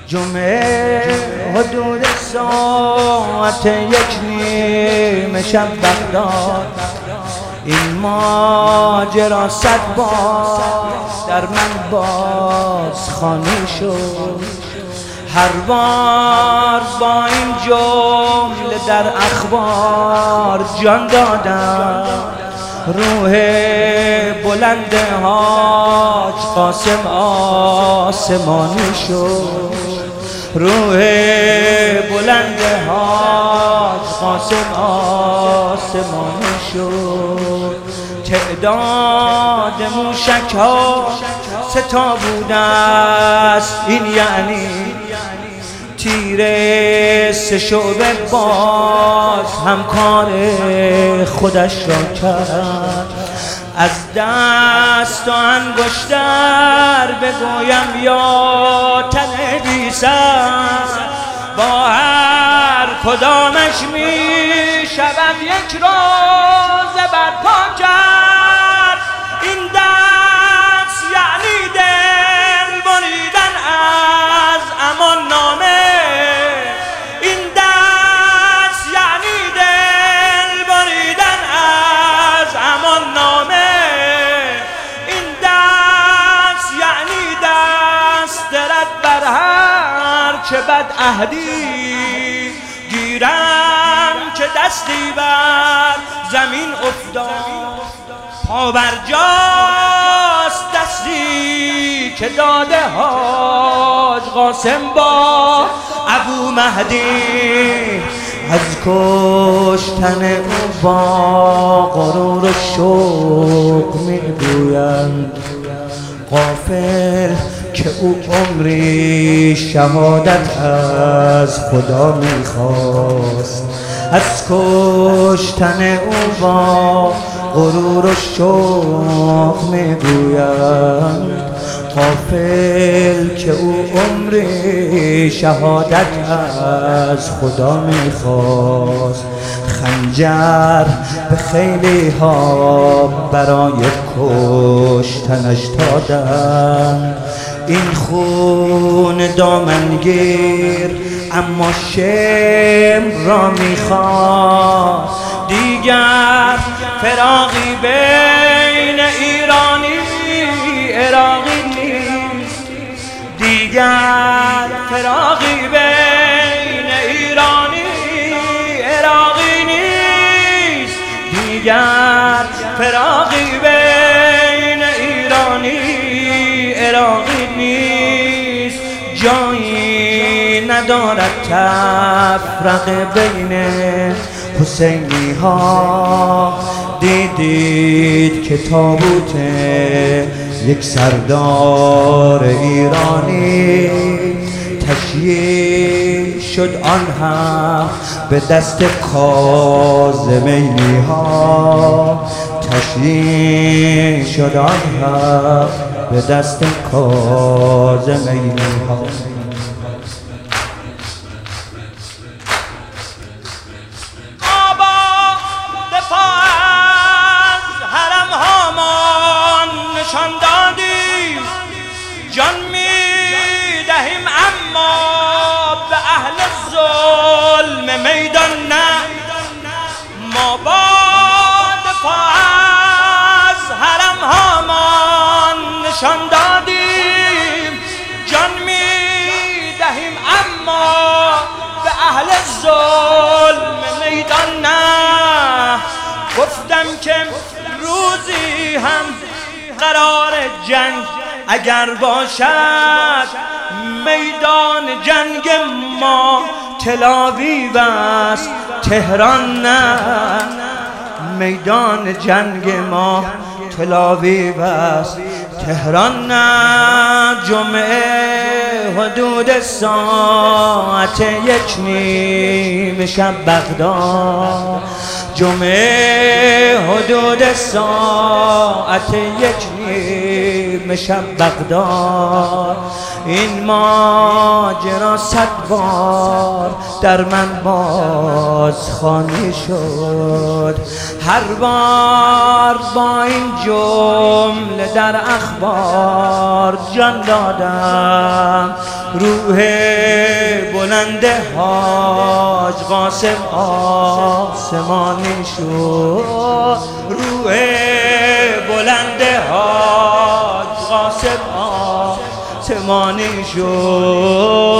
جمعه حدود ساعت 1:30 شب بغداد، این ماجرا 100 بار در من بازخوانی شد. هر بار با این جمله در اخبار جان دادم، روح بلند حاج قاسم آسمانی شد. روح بلند حاج قاسم آسمانی شد. تعداد موشک ها 3 تا بوده است، این یعنی تیر 3 شعبه باز همکار خودش را کرد. از دست و انگشتر بگویم یا تنویسم، با هر کدامش می شود یک روز برپا کرد. این دست یعنی دل بریدن از امان نامه، این دست یعنی دل بریدن از امان نامه، این دست یعنی دست رد بر هر چه بد عهدی گیرم که دستی بر زمین افتاد. پا بر جاست دستی که داده حاج قاسم با ابو مهدی. از کشتن او با غرور و شوق میگویند، غافل که او عمری شهادت از خدا میخواست. از کشتن او با غرور و شوق میگویند، غافل که او عمری شهادت از خدا میخواست. خنجر به خیلی ها برای کشتنش دادن، این خون دامنگیر اما شم را میخواد. دیگر فراقی بین ایرانی عراقی نیست، دیگر فراقی بین ایرانی عراقی نیست، دیگر فراقی بین ایرانی عراقی نیست. جایی ندارد تفرقه بین حسینی ها. دیدید که تابوت یک سردار ایرانی تشییع شد، آن هم به دست کاظمینی ها. تشییع شد آن هم به دست کاظمینی ها. نشان دادیم جان می دهیم اما به اهل ظلم میدان نه. ما با دفاع از حرم هامان نشان دادیم جان می دهیم اما به اهل ظلم میدان نه. گفتم که روزی هم قرار جنگ اگر باشد، میدان جنگ ما تلاویو است تهران نه. میدان جنگ ما تلاویو است تهران نه. جمعه حدود ساعت 1:30 شب بغداد، جمعه حدود ساعت 1:30 نسیم شب بغداد. این ماجرا 100 بار در من بازخوانی شد، هر بار با این جمله در اخبار جان دادم. روح بلند حاج قاسم آسمانی شد، روح بلند حاج قاسم آسمانی شد.